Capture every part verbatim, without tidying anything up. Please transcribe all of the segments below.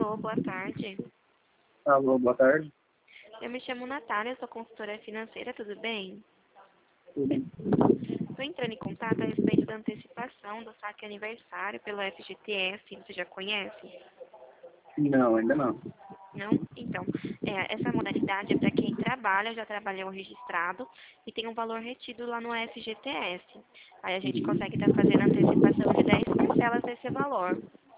Alô, boa tarde. Alô, boa tarde. Eu me chamo Natália, sou consultora financeira, tudo bem? Tudo. Estou entrando em contato a respeito da antecipação do saque aniversário pelo F G T S, você já conhece? Não, ainda não. Não? Então, é, essa modalidade é para quem trabalha, já trabalhou registrado e tem um valor retido lá no F G T S. Aí a gente consegue estar fazendo antecipação de dez parcelas desse valor.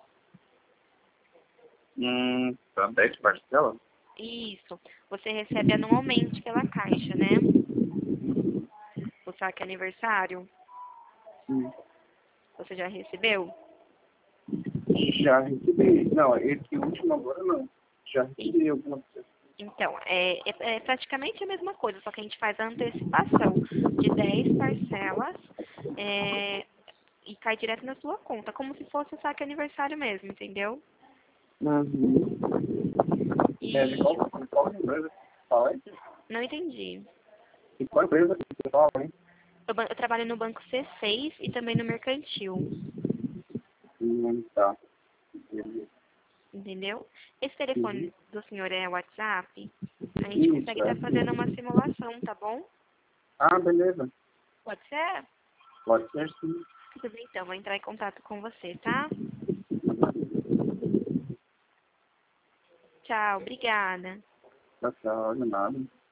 Hum, tá dez parcelas? Isso. Você recebe anualmente pela Caixa, né? O saque aniversário. Sim. Você já recebeu? Já recebi. Não, esse último agora não. Já recebi alguma coisa. Então, é, é, é praticamente a mesma coisa, só que a gente faz a antecipação de dez parcelas é, e cai direto na sua conta, como se fosse o saque aniversário mesmo, entendeu? Uhum. E É, de qual, de qual empresa que você fala, hein? não entendi. De qual empresa que você fala, hein? Eu, ban- eu trabalho no banco C seis e também no mercantil, Hum, tá. Entendi. entendeu? Esse telefone Uhum. do senhor é WhatsApp, a gente consegue Isso, estar é. fazendo uma simulação, tá bom? Ah, beleza. Pode ser? Pode ser sim. Tudo bem, então, vou entrar em contato com você, tá? Tchau, obrigada. Tá, tá, olha nada.